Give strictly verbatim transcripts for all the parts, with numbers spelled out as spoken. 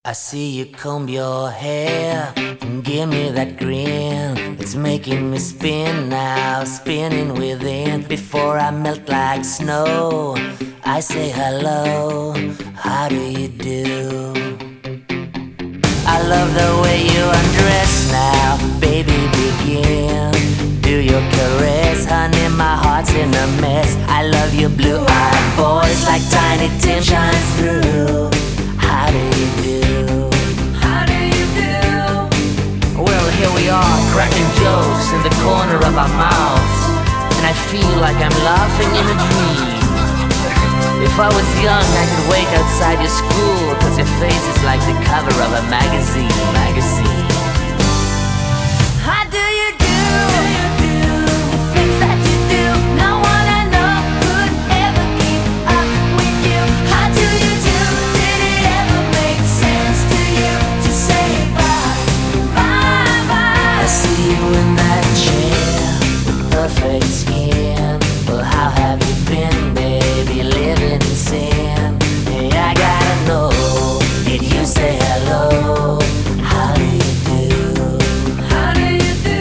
I see you comb your hair and give me that grin. It's making me spin now, spinning within. Before I melt like snow, I say hello, how do you do? I love the way you undress now, baby begin. Do your caress, honey, my heart's in a mess. I love your blue-eyed voice like Tiny Tim shines through. How do you do? How do you do? Well, here we are, cracking jokes in the corner of our mouths, and I feel like I'm laughing in a dream. If I was young, I could wait outside your school, cause your face is like the cover of a magazine, magazine. How do you do? The things that you do, no one I know could ever keep up with you. How do you do? Did it ever make sense to you to say bye, bye, bye? I see you in that chair with perfect skin. Well, how have you been, baby, living in sin? Hey, I gotta know, did you say hello? How do you do? How do you do?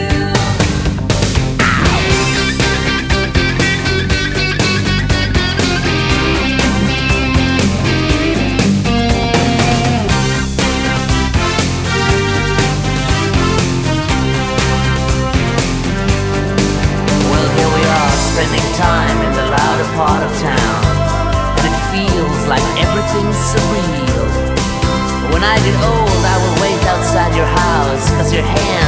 Well, here we are, spending time in the louder part of town, and it feels like everything's surreal. When I get old, I will wait outside your house, cause your hand